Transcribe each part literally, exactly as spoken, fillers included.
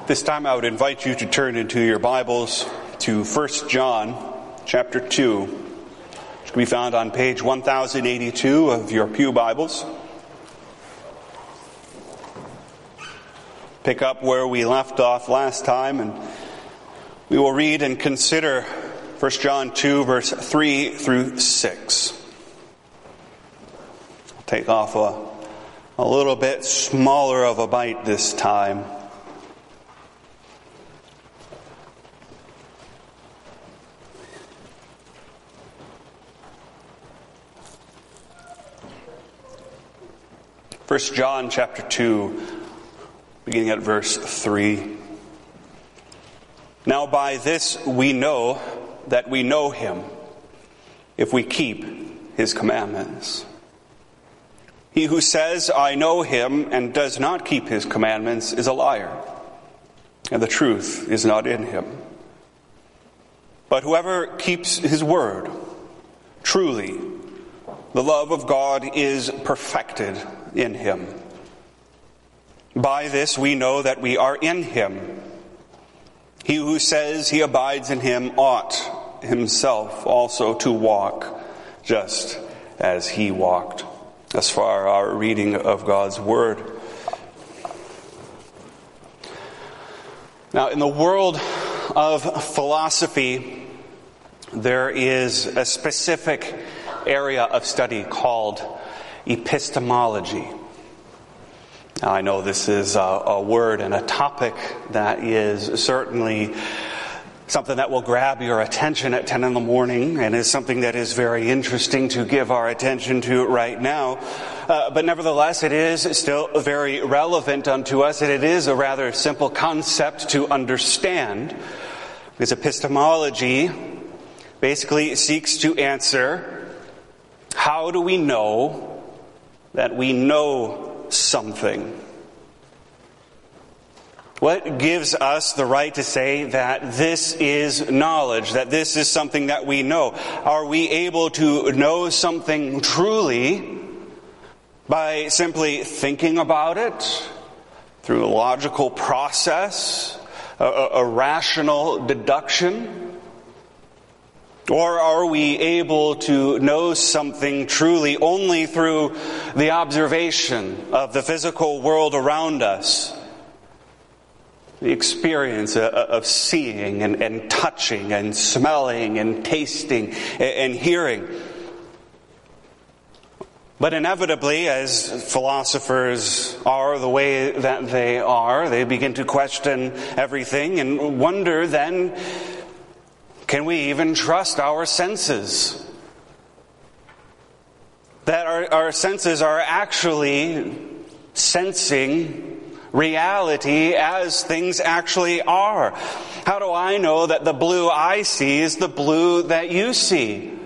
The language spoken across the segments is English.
This time I would invite you to turn into your Bibles to First John chapter two, which can be found on page one thousand eighty-two of your pew Bibles. Pick up where we left off last time, and we will read and consider First John two, verse three through six. I'll take off a, a little bit smaller of a bite this time. First John chapter two, beginning at verse three. Now by this we know that we know him, if we keep his commandments. He who says, I know him, and does not keep his commandments is a liar, and the truth is not in him. But whoever keeps his word, truly, the love of God is perfected in him. By this we know that we are in him. He who says he abides in him ought himself also to walk just as he walked. As far our reading of God's word. Now, in the world of philosophy, there is a specific area of study called epistemology. Now, I know this is a, a word and a topic that is certainly something that will grab your attention at ten in the morning and is something that is very interesting to give our attention to right now. Uh, but nevertheless, it is still very relevant unto us, and it is a rather simple concept to understand. Because epistemology basically seeks to answer, how do we know that we know something? What gives us the right to say that this is knowledge, that this is something that we know? Are we able to know something truly by simply thinking about it through a logical process, a, a, a rational deduction? Or are we able to know something truly only through the observation of the physical world around us? The experience of seeing and, and touching and smelling and tasting and, and hearing. But inevitably, as philosophers are the way that they are, they begin to question everything and wonder then, can we even trust our senses? That our, our senses are actually sensing reality as things actually are. How do I know that the blue I see is the blue that you see?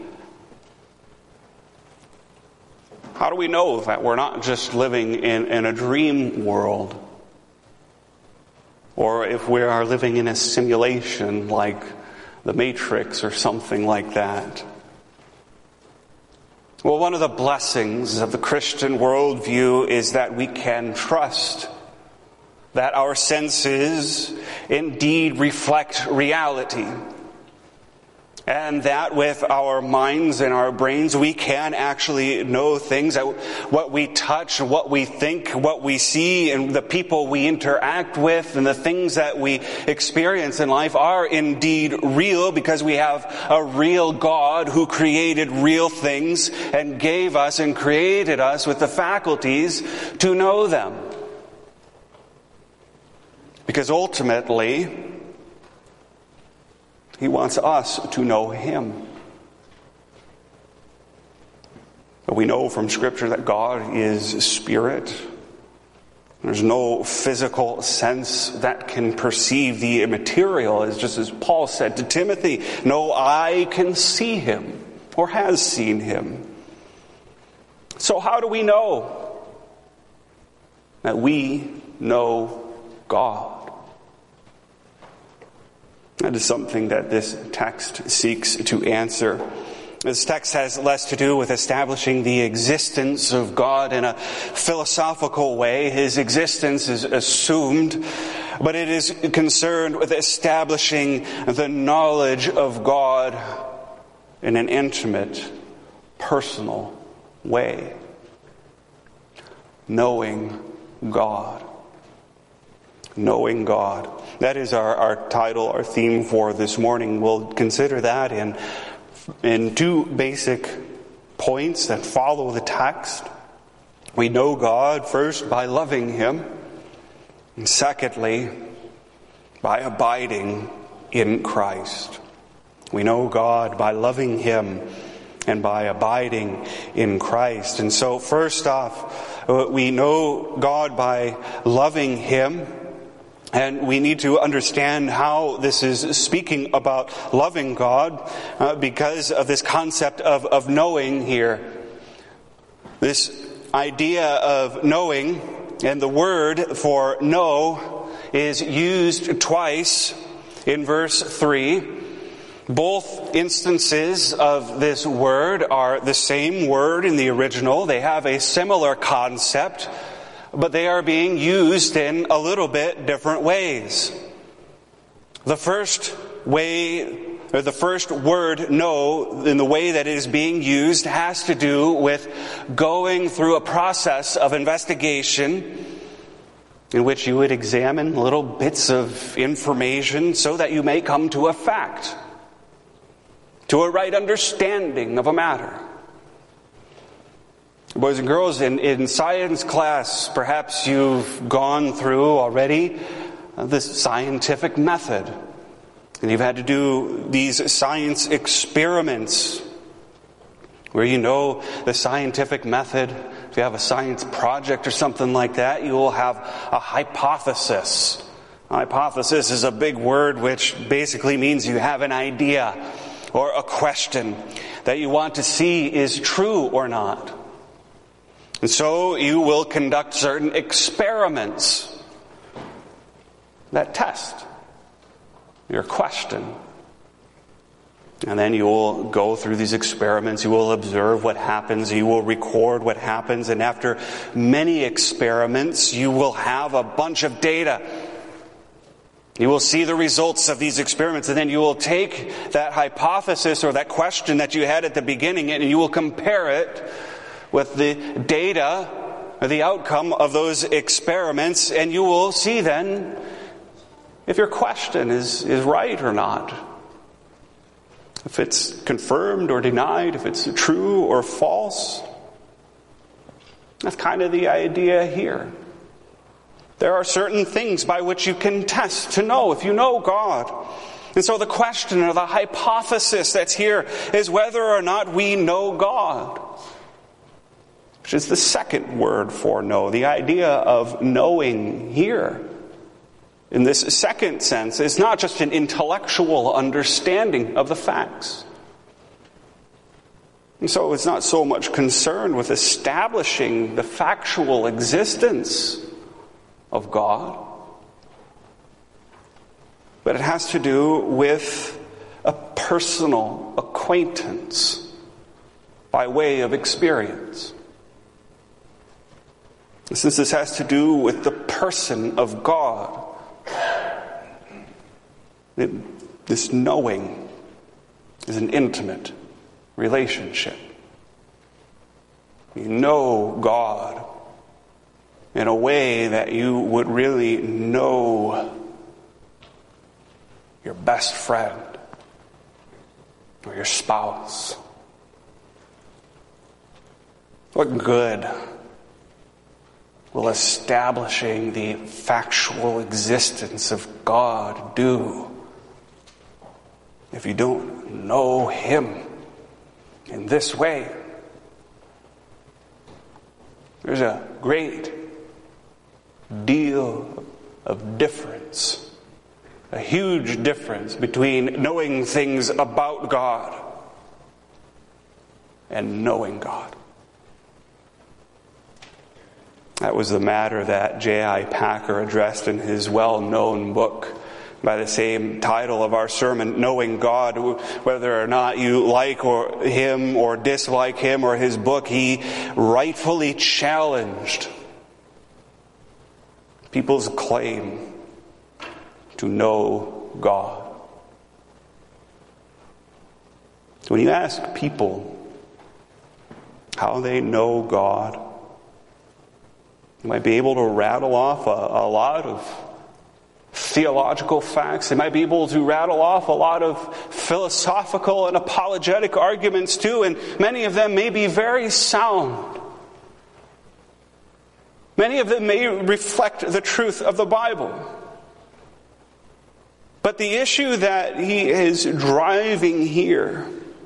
How do we know that we're not just living in, in a dream world? Or if we are living in a simulation like the Matrix or something like that? Well, one of the blessings of the Christian worldview is that we can trust that our senses indeed reflect reality. And that with our minds and our brains, we can actually know things. That what we touch, what we think, what we see, and the people we interact with, and the things that we experience in life are indeed real, because we have a real God who created real things and gave us and created us with the faculties to know them. Because ultimately, he wants us to know him. But we know from Scripture that God is spirit. There's no physical sense that can perceive the immaterial, as just as Paul said to Timothy, no eye can see him or has seen him. So how do we know that we know God? That is something that this text seeks to answer. This text has less to do with establishing the existence of God in a philosophical way. His existence is assumed but it is concerned with establishing the knowledge of God in an intimate, personal way. Knowing God. Knowing God. That is our, our title, our theme for this morning. We'll consider that in, in two basic points that follow the text. We know God first by loving Him, and secondly, by abiding in Christ. We know God by loving Him and by abiding in Christ. And so first off, we know God by loving Him, and we need to understand how this is speaking about loving God uh, because of this concept of, of knowing here. This idea of knowing, and the word for know is used twice in verse three. Both instances of this word are the same word in the original. They have a similar concept, but they are being used in a little bit different ways. The first way, or the first word, know, in the way that it is being used, has to do with going through a process of investigation in which you would examine little bits of information so that you may come to a fact, to a right understanding of a matter. Boys and girls, in, in science class, perhaps you've gone through already uh, this scientific method. And you've had to do these science experiments where you know the scientific method. If you have a science project or something like that, you will have a hypothesis. A hypothesis is a big word which basically means you have an idea or a question that you want to see is true or not. And so you will conduct certain experiments that test your question. And then you will go through these experiments, you will observe what happens, you will record what happens, and after many experiments, you will have a bunch of data. You will see the results of these experiments, and then you will take that hypothesis or that question that you had at the beginning, and you will compare it with the data or the outcome of those experiments, and you will see then if your question is, is right or not. If it's confirmed or denied, if it's true or false. That's kind of the idea here. There are certain things by which you can test to know if you know God. And so the question or the hypothesis that's here is whether or not we know God, which is the second word for know. The idea of knowing here, in this second sense, is not just an intellectual understanding of the facts. And so it's not so much concerned with establishing the factual existence of God, but it has to do with a personal acquaintance by way of experience. Since this has to do with the person of God, it, this knowing is an intimate relationship. You know God in a way that you would really know your best friend or your spouse. What good will establishing the factual existence of God do if you don't know Him in this way? There's a great deal of difference, a huge difference between knowing things about God and knowing God. That was the matter that J I Packer addressed in his well-known book by the same title of our sermon, Knowing God. Whether or not you like or him or dislike him or his book, he rightfully challenged people's claim to know God. When you ask people how they know God, you might be able to rattle off a, a lot of theological facts. They might be able to rattle off a lot of philosophical and apologetic arguments too, and many of them may be very sound. Many of them may reflect the truth of the Bible. But the issue that he is driving here,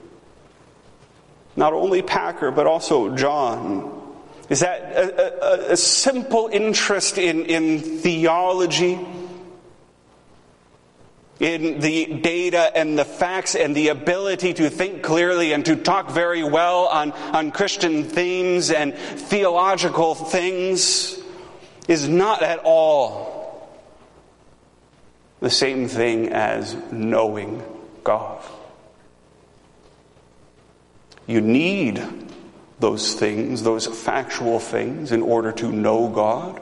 not only Packer but also John, is that a, a, a simple interest in, in theology, in the data and the facts and the ability to think clearly and to talk very well on, on Christian themes and theological things is not at all the same thing as knowing God. You need those things, those factual things, in order to know God.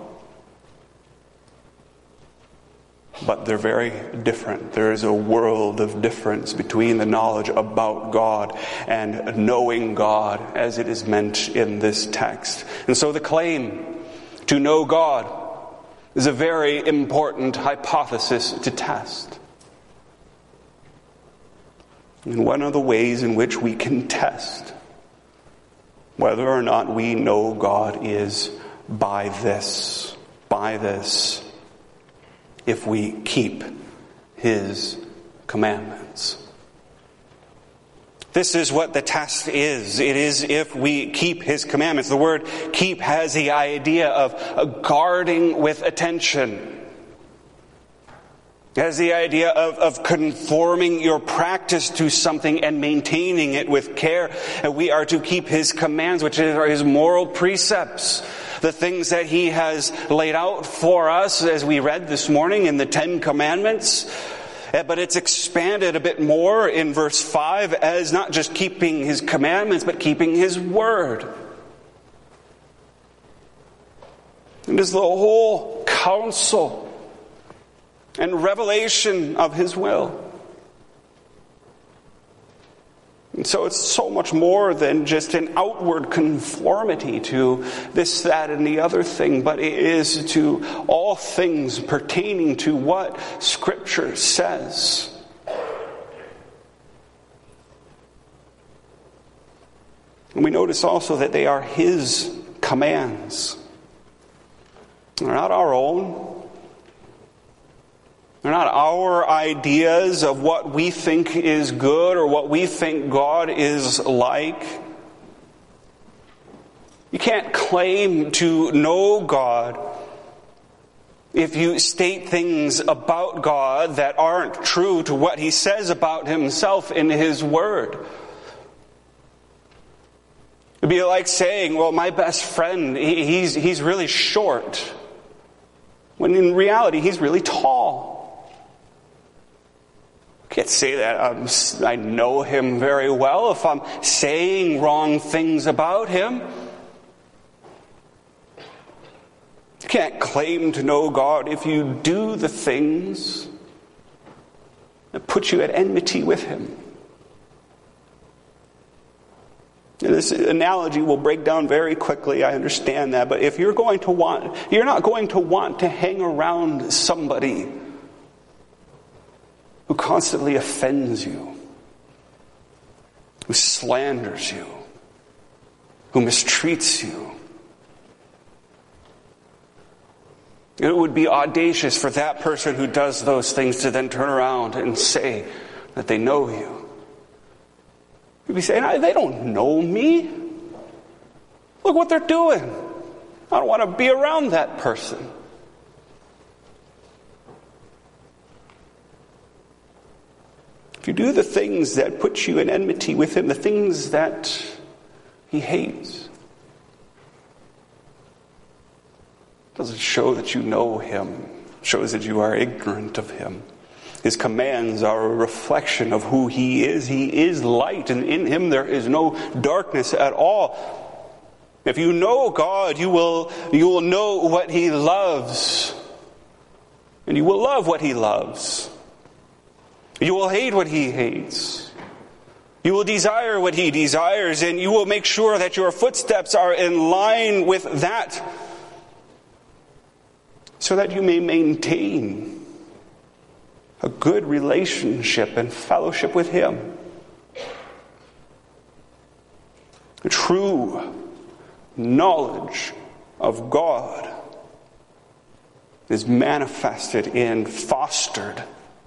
But they're very different. There is a world of difference between the knowledge about God and knowing God as it is meant in this text. And so the claim to know God is a very important hypothesis to test. And one of the ways in which we can test whether or not we know God is by this, by this. If we keep his commandments. This is what the test is. It is if we keep his commandments. The word keep has the idea of guarding with attention. It has the idea of, of conforming your practice to something and maintaining it with care. And we are to keep his commands, which are his moral precepts. The things that he has laid out for us, as we read this morning in the Ten Commandments. But it's expanded a bit more in verse five as not just keeping his commandments, but keeping his word. It is the whole counsel and revelation of his will. And so it's so much more than just an outward conformity to this, that, and the other thing, but it is to all things pertaining to what Scripture says. And we notice also that they are his commands. They're not our own. They're not our ideas of what we think is good or what we think God is like. You can't claim to know God if you state things about God that aren't true to what he says about himself in his word. It'd be like saying, well, my best friend, he, he's, he's really short. When in reality, he's really tall. Can't say that um, I know him very well if I'm saying wrong things about him. You can't claim to know God if you do the things that put you at enmity with him. And this analogy will break down very quickly, I understand that, but if you're going to want, you're not going to want to hang around somebody who constantly offends you, who slanders you, who mistreats you. It would be audacious for that person who does those things to then turn around and say that they know you. You'd be saying, they don't know me. Look what they're doing. I don't want to be around that person. If you do the things that put you in enmity with him, the things that he hates, doesn't show that you know him. It shows that you are ignorant of him. His commands are a reflection of who he is. He is light, and in him there is no darkness at all. If you know God, you will, you will know what he loves. And you will love what he loves. You will hate what he hates. You will desire what he desires, and you will make sure that your footsteps are in line with that, so that you may maintain a good relationship and fellowship with him. A true knowledge of God is manifested and fostered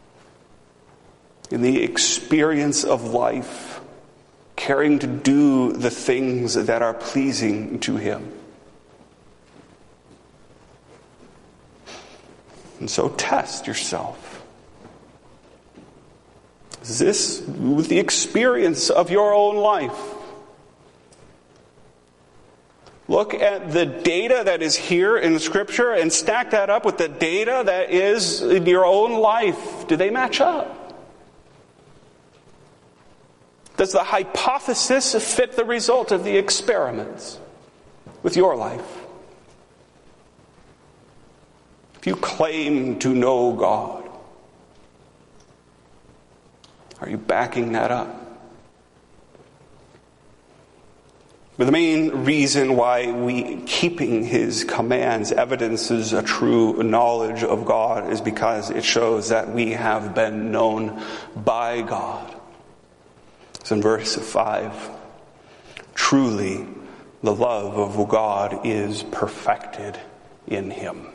in the experience of life, caring to do the things that are pleasing to him. And so test yourself. Is this with the experience of your own life? Look at the data that is here in Scripture and stack that up with the data that is in your own life. Do they match up? Does the hypothesis fit the result of the experiments with your life? If you claim to know God, are you backing that up? But the main reason why we keeping his commands evidences a true knowledge of God is because it shows that we have been known by God. It's in verse five. Truly, the love of God is perfected in him.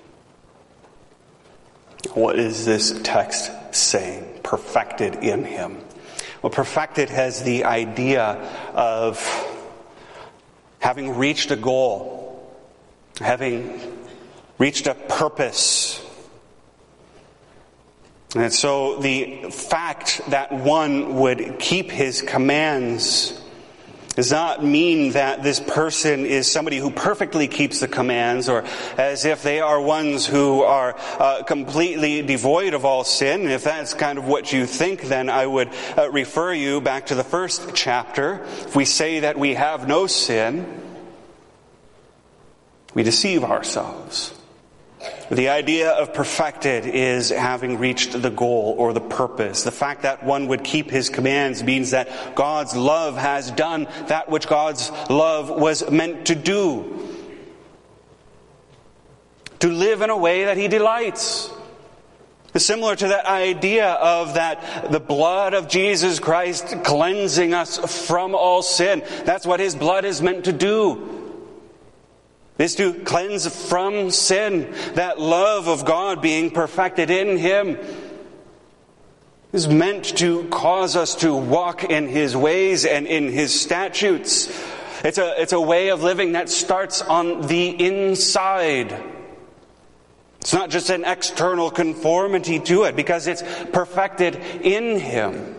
What is this text saying? Perfected in him. Well, perfected has the idea of having reached a goal, having reached a purpose. And so the fact that one would keep his commands does not mean that this person is somebody who perfectly keeps the commands, or as if they are ones who are uh, completely devoid of all sin. And if that's kind of what you think, then I would uh, refer you back to the first chapter. If we say that we have no sin, we deceive ourselves. The idea of perfected is having reached the goal or the purpose. The fact that one would keep his commands means that God's love has done that which God's love was meant to do. To live in a way that he delights. It's similar to that idea of that the blood of Jesus Christ cleansing us from all sin. That's what his blood is meant to do. Is to cleanse from sin. That love of God being perfected in him is meant to cause us to walk in his ways and in his statutes. It's a, it's a way of living that starts on the inside. It's not just an external conformity to it, because it's perfected in him.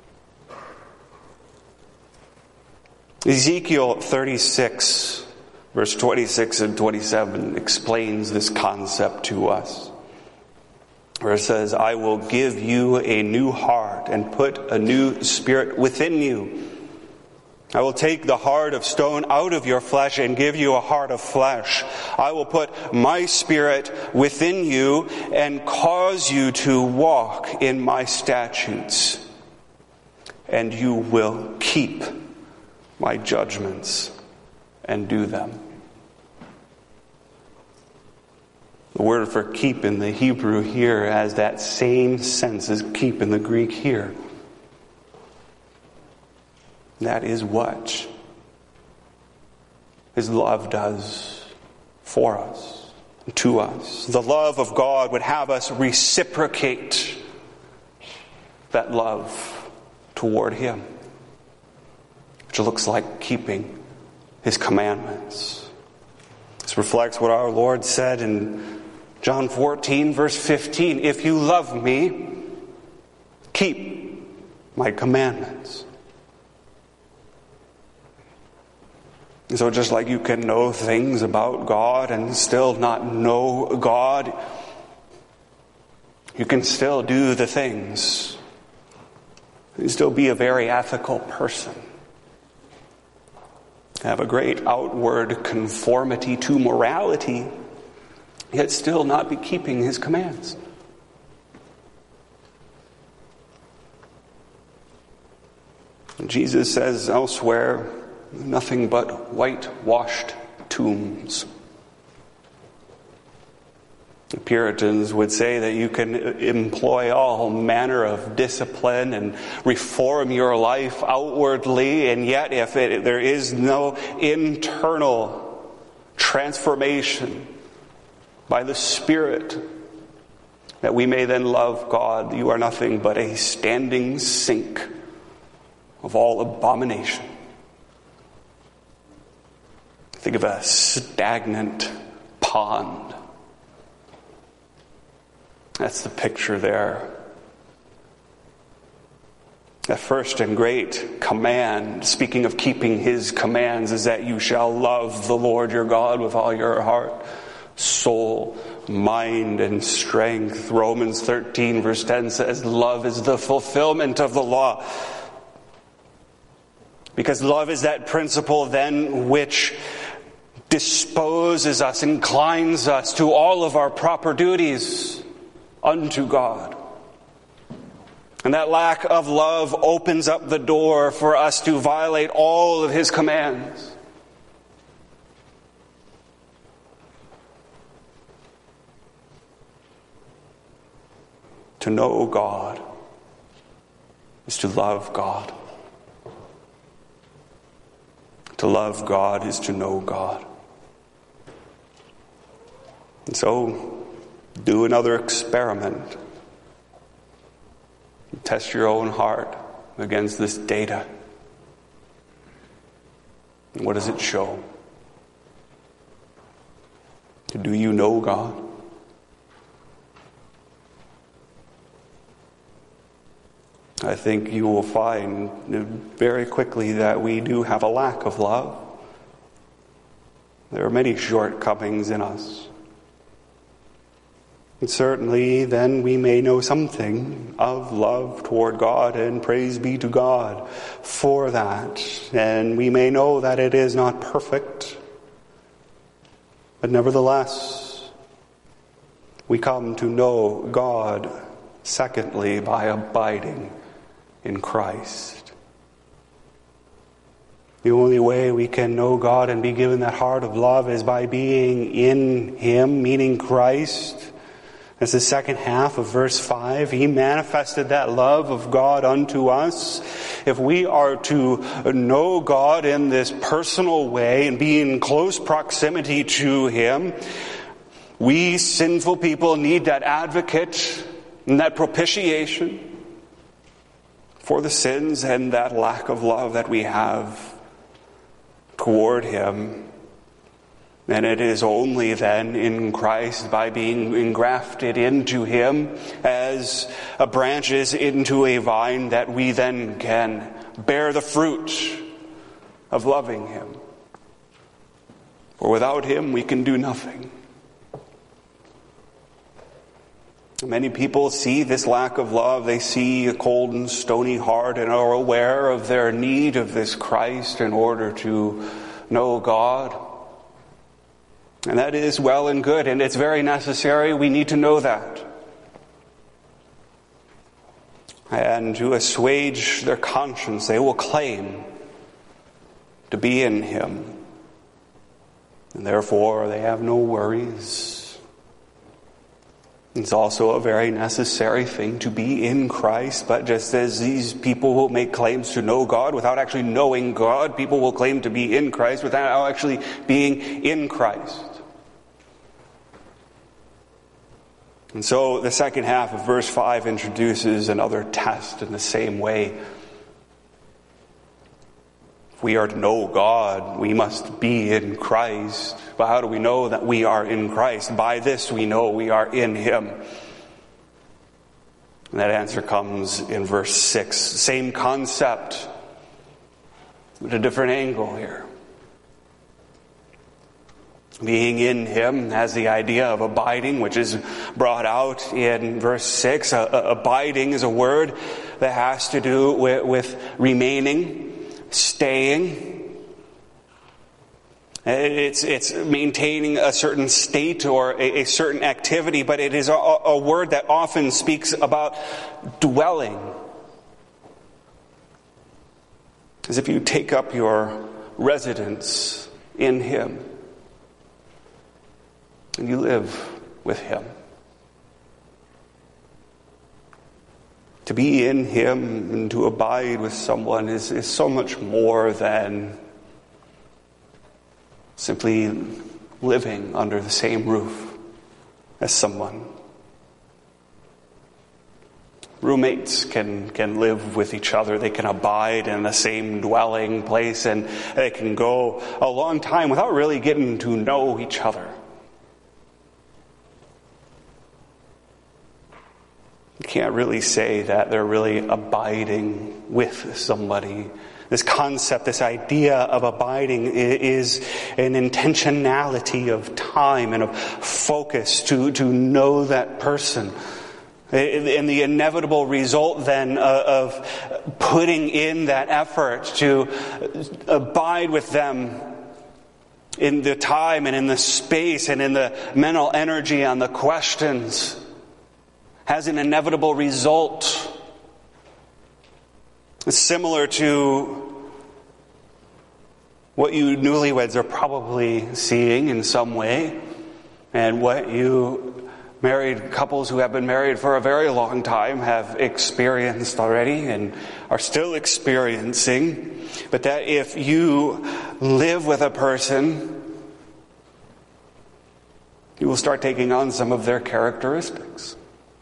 Ezekiel thirty-six verse twenty-six and twenty-seven explains this concept to us. Where it says, I will give you a new heart and put a new spirit within you. I will take the heart of stone out of your flesh and give you a heart of flesh. I will put my spirit within you and cause you to walk in my statutes. And you will keep my judgments and do them. The word for keep in the Hebrew here has that same sense as keep in the Greek here. That is what his love does for us, to us. The love of God would have us reciprocate that love toward him, which looks like keeping his commandments. This reflects what our Lord said in John fourteen, verse fifteen. If you love me, keep my commandments. And so just like you can know things about God and still not know God, you can still do the things. You can still be a very ethical person. Have a great outward conformity to morality, yet still not be keeping his commands. Jesus says elsewhere, nothing but whitewashed tombs. The Puritans would say that you can employ all manner of discipline and reform your life outwardly, and yet if it, there is no internal transformation by the Spirit, that we may then love God, you are nothing but a standing sink of all abomination. Think of a stagnant pond. That's the picture there. The first and great command, speaking of keeping his commands, is that you shall love the Lord your God with all your heart, soul, mind, and strength. Romans thirteen verse ten says, love is the fulfillment of the law. Because love is that principle then which disposes us, inclines us to all of our proper duties unto God. And that lack of love opens up the door for us to violate all of his commands. To know God is to love God. To love God is to know God. And so, do another experiment. Test your own heart against this data. And what does it show? Do you know God? I think you will find very quickly that we do have a lack of love. There are many shortcomings in us. And certainly then we may know something of love toward God, and praise be to God for that. And we may know that it is not perfect, but nevertheless, we come to know God, secondly, by abiding in Christ. The only way we can know God and be given that heart of love is by being in him, meaning Christ. That's the second half of verse five. He manifested that love of God unto us. If we are to know God in this personal way and be in close proximity to him, we sinful people need that advocate and that propitiation for the sins and that lack of love that we have toward him. And it is only then in Christ, by being engrafted into him as a branch is into a vine, that we then can bear the fruit of loving him. For without him we can do nothing. Many people see this lack of love. They see a cold and stony heart and are aware of their need of this Christ in order to know God. And that is well and good, and it's very necessary. We need to know that. And to assuage their conscience, they will claim to be in him. And therefore, they have no worries. It's also a very necessary thing to be in Christ, but just as these people will make claims to know God without actually knowing God, people will claim to be in Christ without actually being in Christ. And so the second half of verse five introduces another test in the same way. If we are to know God, we must be in Christ. But how do we know that we are in Christ? By this we know we are in him. And that answer comes in verse six. Same concept, but a different angle here. Being in him has the idea of abiding, which is brought out in verse six. Uh, abiding is a word that has to do with, with remaining, staying. It's, it's maintaining a certain state or a, a certain activity, but it is a, a word that often speaks about dwelling. As if you take up your residence in Him and you live with Him. To be in Him and to abide with someone is, is so much more than simply living under the same roof as someone. Roommates can, can live with each other. They can abide in the same dwelling place, and they can go a long time without really getting to know each other. You can't really say that they're really abiding with somebody. This concept, this idea of abiding is an intentionality of time and of focus to, to know that person. And the inevitable result then of putting in that effort to abide with them in the time and in the space and in the mental energy on the questions has an inevitable result. It's similar to what you newlyweds are probably seeing in some way, and what you married couples who have been married for a very long time have experienced already and are still experiencing. But that if you live with a person, you will start taking on some of their characteristics.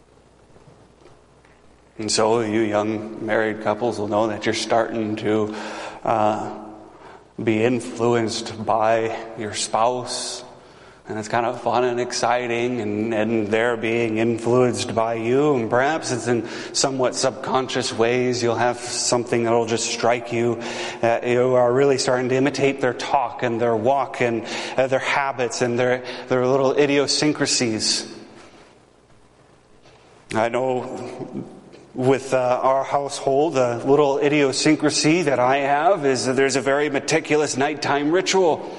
And so you young married couples will know that you're starting to uh, be influenced by your spouse. And it's kind of fun and exciting, and, and they're being influenced by you. And perhaps it's in somewhat subconscious ways. You'll have something that will just strike you. Uh, you are really starting to imitate their talk and their walk and uh, their habits and their, their little idiosyncrasies. I know with uh, our household, a little idiosyncrasy that I have is that there's a very meticulous nighttime ritual.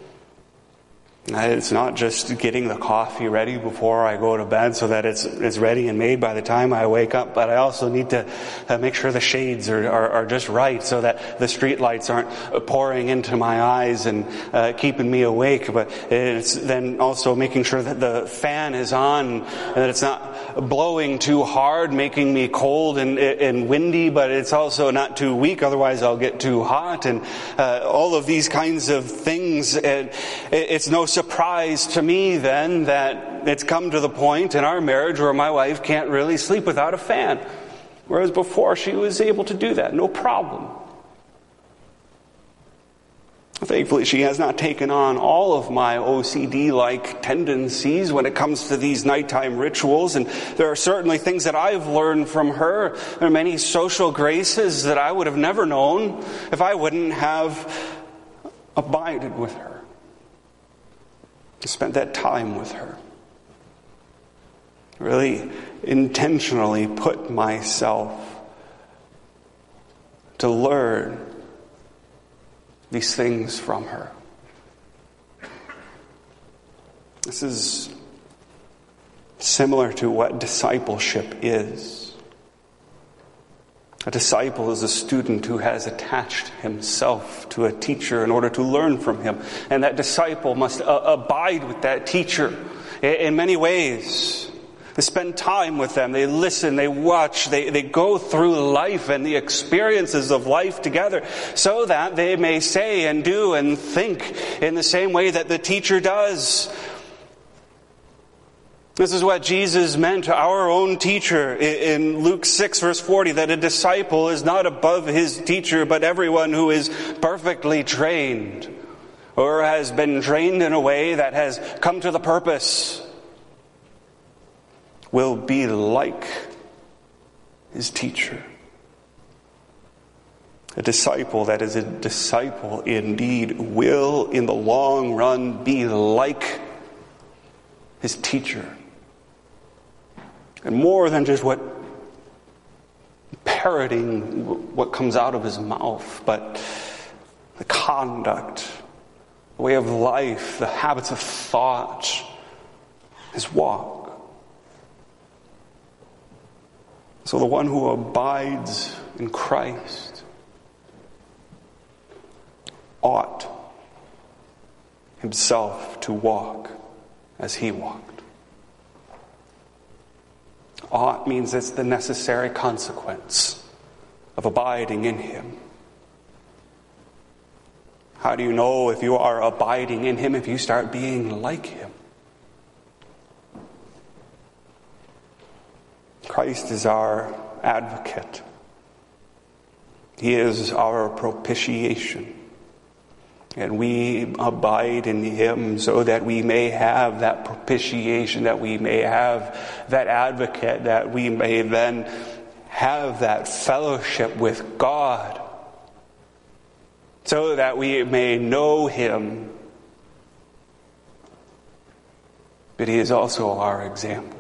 It's not just getting the coffee ready before I go to bed so that it's it's ready and made by the time I wake up, but I also need to uh, make sure the shades are, are, are just right so that the street lights aren't pouring into my eyes and uh, keeping me awake. But it's then also making sure that the fan is on and that it's not blowing too hard, making me cold and, and windy, but it's also not too weak, otherwise I'll get too hot. And uh, all of these kinds of things, and it's no surprise to me then that it's come to the point in our marriage where my wife can't really sleep without a fan, whereas before she was able to do that, no problem. Thankfully, she has not taken on all of my O C D-like tendencies when it comes to these nighttime rituals, and there are certainly things that I've learned from her. There are many social graces that I would have never known if I wouldn't have abided with her. Spent that time with her. Really intentionally put myself to learn these things from her. This is similar to what discipleship is. A disciple is a student who has attached himself to a teacher in order to learn from him. And that disciple must uh, abide with that teacher in, in many ways. They spend time with them. They listen. They watch. They, they go through life and the experiences of life together so that they may say and do and think in the same way that the teacher does. This is what Jesus meant to our own teacher in Luke six verse forty, that a disciple is not above his teacher, but everyone who is perfectly trained or has been trained in a way that has come to the purpose will be like his teacher. A disciple that is a disciple indeed will in the long run be like his teacher. And more than just what parroting what comes out of his mouth, but the conduct, the way of life, the habits of thought, his walk. So the one who abides in Christ ought himself to walk as he walked. Ought means it's the necessary consequence of abiding in him. How do you know if you are abiding in him? If you start being like him. Christ is our advocate. He is our propitiation. And we abide in him so that we may have that propitiation, that we may have that advocate, that we may then have that fellowship with God, so that we may know him. But he is also our example.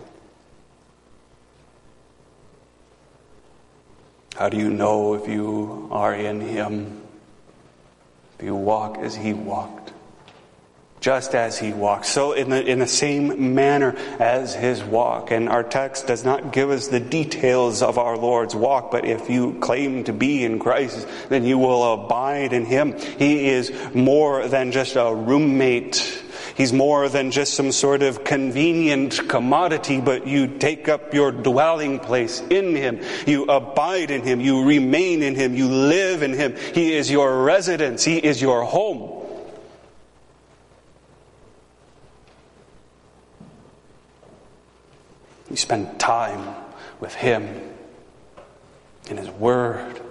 How do you know if you are in him? If you walk as he walked, just as he walked, so in the, in the same manner as his walk. And our text does not give us the details of our Lord's walk, but if you claim to be in Christ, then you will abide in him. He is more than just a roommate. He's more than just some sort of convenient commodity, but you take up your dwelling place in him. You abide in him. You remain in him. You live in him. He is your residence. He is your home. You spend time with him in his word.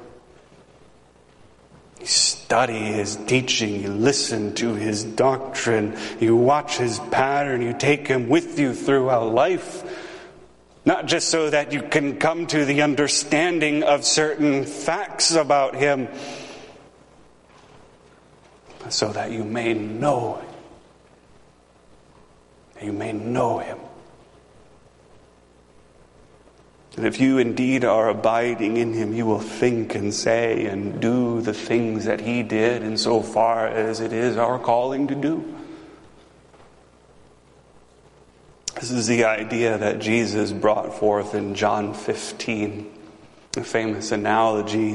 You study his teaching, you listen to his doctrine, you watch his pattern, you take him with you throughout life. Not just so that you can come to the understanding of certain facts about him, but so that you may know him. That you may know him. And if you indeed are abiding in him, you will think and say and do the things that he did, insofar as it is our calling to do. This is the idea that Jesus brought forth in John fifteen, a famous analogy.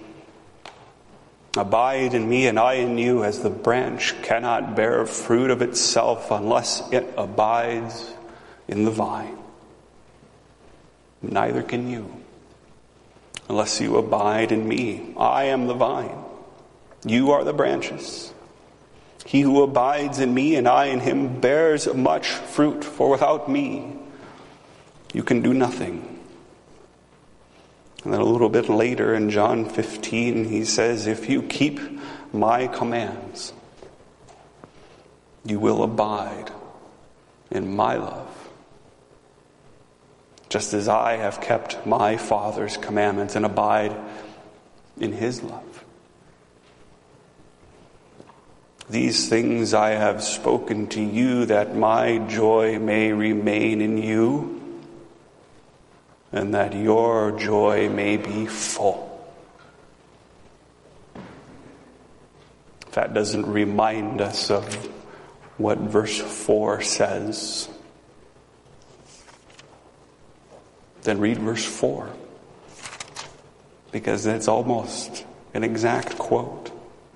Abide in me and I in you, as the branch cannot bear fruit of itself unless it abides in the vine. Neither can you, unless you abide in me. I am the vine. You are the branches. He who abides in me and I in him bears much fruit, for without me you can do nothing. And then a little bit later in John fifteen, he says, if you keep my commands, you will abide in my love, just as I have kept my Father's commandments and abide in his love. These things I have spoken to you, that my joy may remain in you, and that your joy may be full. That doesn't remind us of what verse four says. Then read verse four, because it's almost an exact quote.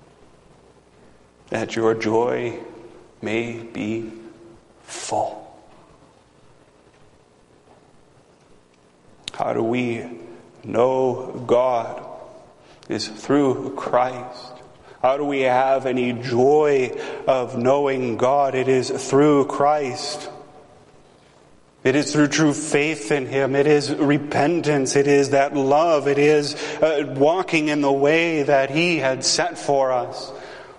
That your joy may be full. How do we know God? Is through Christ. How do we have any joy of knowing God? It is through Christ. It is through true faith in him. It is repentance. It is that love. It is uh, walking in the way that he had set for us.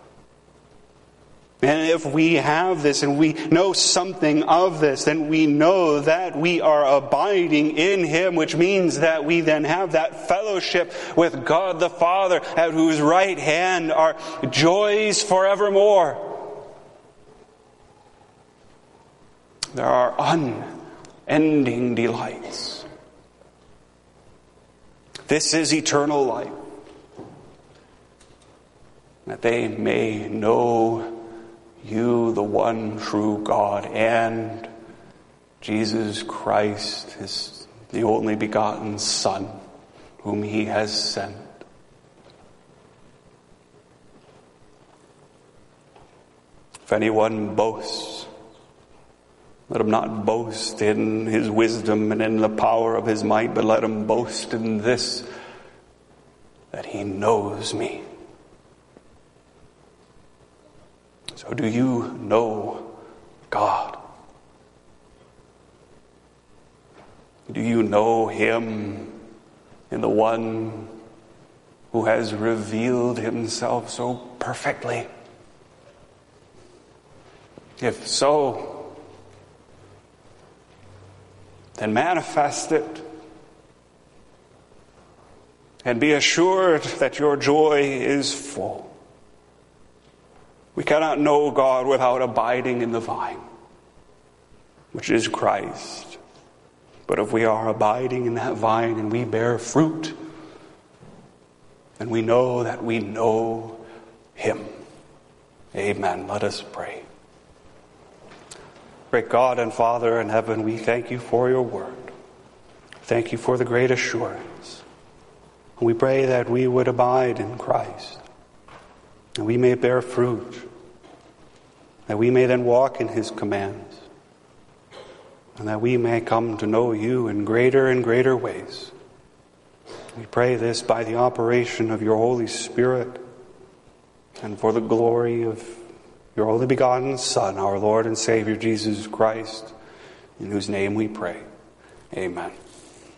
And if we have this and we know something of this, then we know that we are abiding in him, which means that we then have that fellowship with God the Father, at whose right hand are joys forevermore. There are un ending delights. This is eternal life, that they may know you, the one true God, and Jesus Christ, his the only begotten Son, whom he has sent. If anyone boasts, let him not boast in his wisdom and in the power of his might, but let him boast in this, that he knows me. So do you know God? Do you know him in the one who has revealed himself so perfectly? If so, then manifest it, and be assured that your joy is full. We cannot know God without abiding in the vine, which is Christ. But if we are abiding in that vine and we bear fruit, then we know that we know him. Amen. Let us pray. Great God and Father in heaven, we thank you for your word. Thank you for the great assurance. We pray that we would abide in Christ, and we may bear fruit, that we may then walk in his commands, and that we may come to know you in greater and greater ways. We pray this by the operation of your Holy Spirit and for the glory of your only begotten Son, our Lord and Savior, Jesus Christ, in whose name we pray. Amen.